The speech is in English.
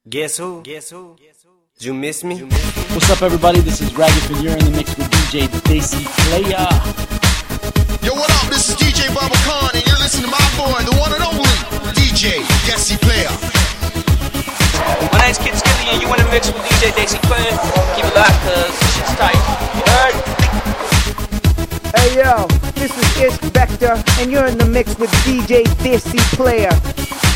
Guess who? Did you miss me? What's up, everybody? This is Ragged, and you're in the mix with DJ Desi Player. Yo, what up? This is DJ Baba Khan, and you're listening to my boy, the one and only DJ Desi Player. My name's Kid Skilly, and you in the mix with DJ Desi Player. Keep it locked, cause shit's tight. Hey yo, this is Ish Vector, and you're in the mix with DJ Desi Player.